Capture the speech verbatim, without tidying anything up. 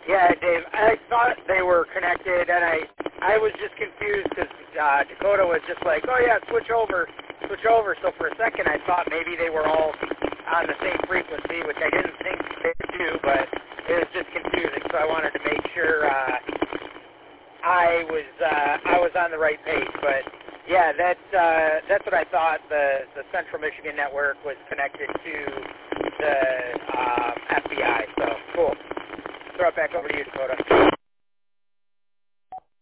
Yeah, Dave, I thought they were connected, and I I was just confused because uh, Dakota was just like, oh, yeah, switch over, switch over. So for a second, I thought maybe they were all on the same frequency, which I didn't think they do, but it was just confusing. So I wanted to make sure uh, I was uh, I was on the right page. But, yeah, that's, uh, that's what I thought. The, the Central Michigan Network was connected to the um, F B I. So, cool. Throw it back over to you, Dakota.